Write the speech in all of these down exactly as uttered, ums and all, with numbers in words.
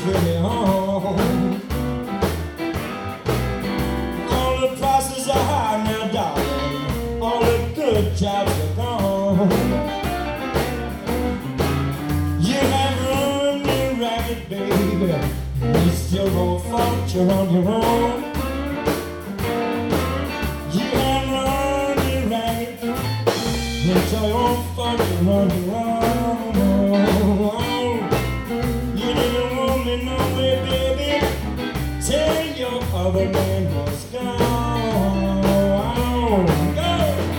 pretty home. All the prices are high now, darling. All the good jobs are gone. You have run me ragged, baby. You still won't fight, you're on your own. You have run me ragged, you still won't fight, you're on your own. You didn't want me no way, baby. Tell your other man was gone. Go!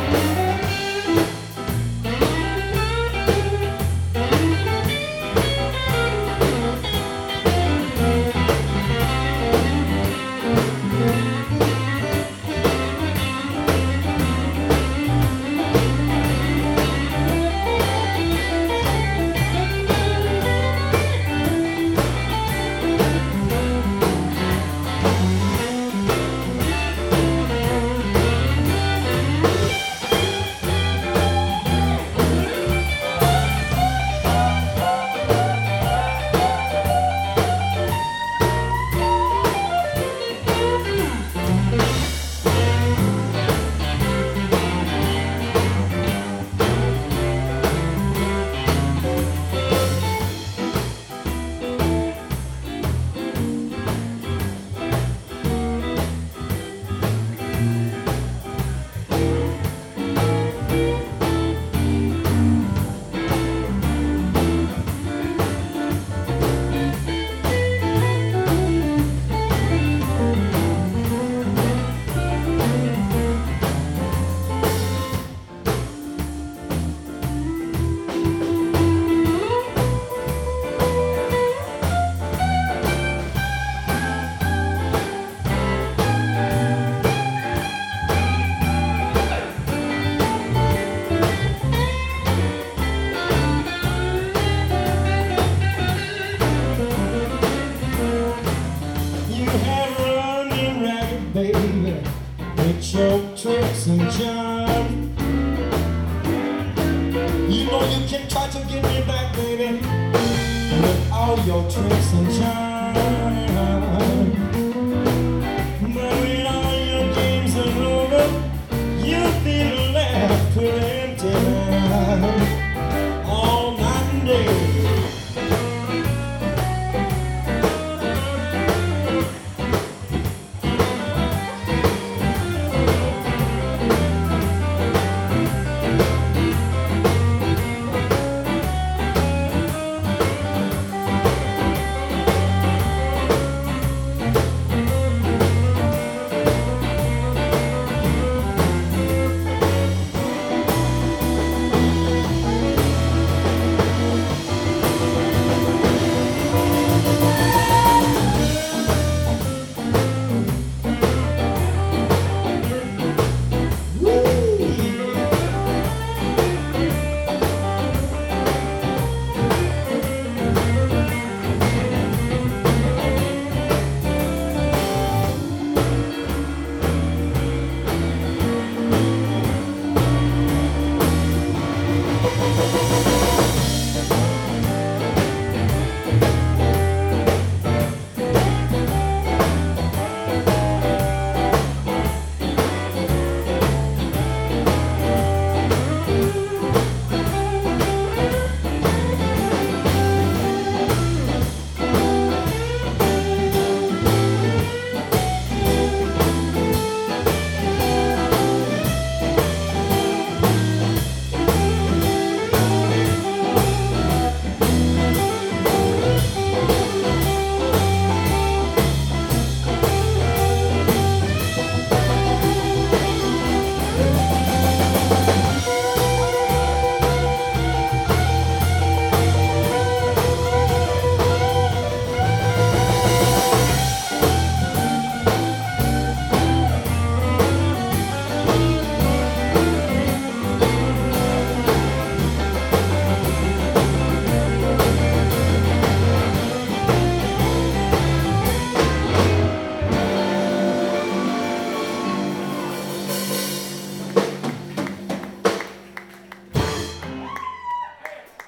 Baby, with your tricks and charms, you know you can try to get me back, baby, with all your tricks and charms. But when all your games are over, you'll be left with empty hands all night and day.